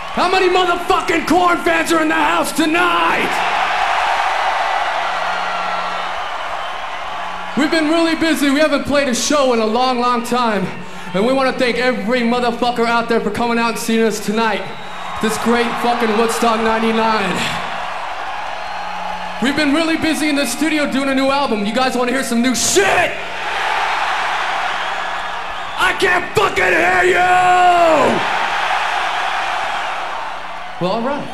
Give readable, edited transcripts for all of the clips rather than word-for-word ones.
How many motherfucking Korn fans are in the house tonight? We've been really busy. We haven't played a show in a long, long time. And we want to thank every motherfucker out there for coming out and seeing us tonight. This great fucking Woodstock 99. We've been really busy in the studio doing a new album. You guys want to hear some new shit? I can't fucking hear you! Well, all right.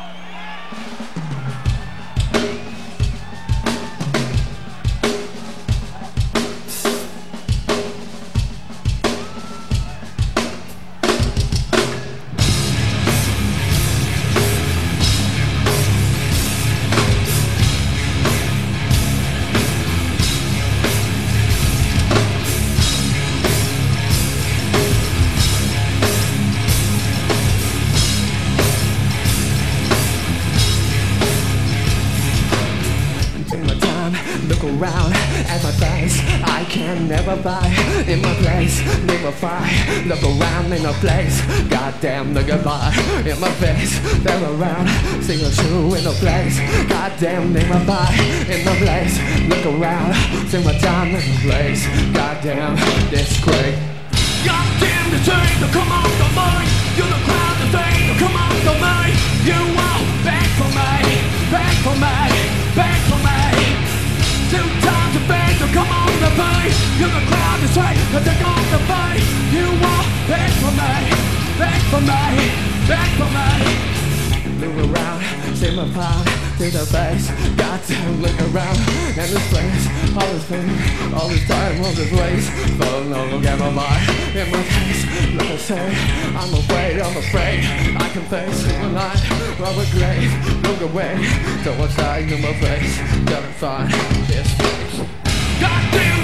Look around at my face, I can never buy in my place, never find. Look around in a place, goddamn look goodbye. In my face, they're around, see a shoe in a place, goddamn never buy. In my place, look around, see my time in a place, goddamn this great. Goddamn the thing to come on the mind. You're the crowd, the thing to come on the mind. You want back for me, back for me, back for me. 2 times a bang to come on the bay. You're the crowd to say that they're gonna pay. You want back for me, back for me, back for me. Look around, see my pound to the face. Goddamn, look around and this place, all this pain, all this time, all this waste. Oh no, look at my mind in my case. Look I say, I'm afraid I can face the light of a grave. Look away, don't watch that in my face. Gotta find this place. Goddamn.